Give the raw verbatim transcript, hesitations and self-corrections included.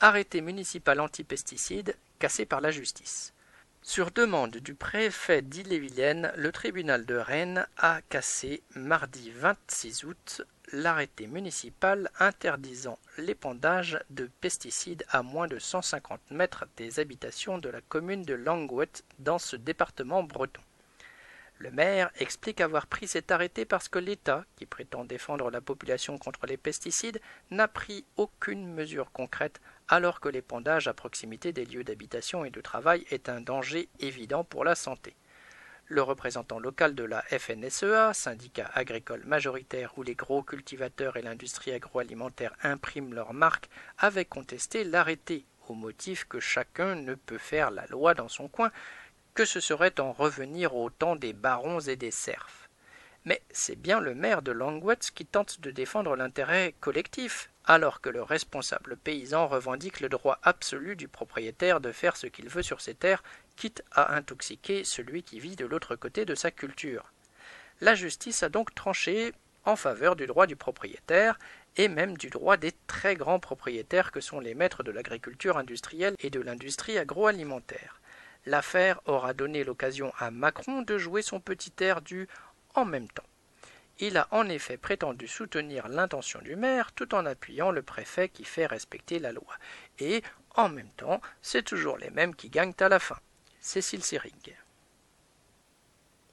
Arrêté municipal anti-pesticides cassé par la justice. Sur demande du préfet d'Ille-et-Vilaine, le tribunal de Rennes a cassé mardi vingt-six août l'arrêté municipal interdisant l'épandage de pesticides à moins de cent cinquante mètres des habitations de la commune de Langouët dans ce département breton. Le maire explique avoir pris cet arrêté parce que l'État, qui prétend défendre la population contre les pesticides, n'a pris aucune mesure concrète alors que l'épandage à proximité des lieux d'habitation et de travail est un danger évident pour la santé. Le représentant local de la F N S E A, syndicat agricole majoritaire où les gros cultivateurs et l'industrie agroalimentaire impriment leurs marques, avait contesté l'arrêté, au motif que chacun ne peut faire la loi dans son coin, que ce serait en revenir au temps des barons et des serfs. Mais c'est bien le maire de Langouët qui tente de défendre l'intérêt collectif, alors que le responsable paysan revendique le droit absolu du propriétaire de faire ce qu'il veut sur ses terres, quitte à intoxiquer celui qui vit de l'autre côté de sa culture. La justice a donc tranché en faveur du droit du propriétaire, et même du droit des très grands propriétaires que sont les maîtres de l'agriculture industrielle et de l'industrie agroalimentaire. L'affaire aura donné l'occasion à Macron de jouer son petit air du « en même temps ». Il a en effet prétendu soutenir l'intention du maire tout en appuyant le préfet qui fait respecter la loi. Et, en même temps, c'est toujours les mêmes qui gagnent à la fin. Cécile Seyrig.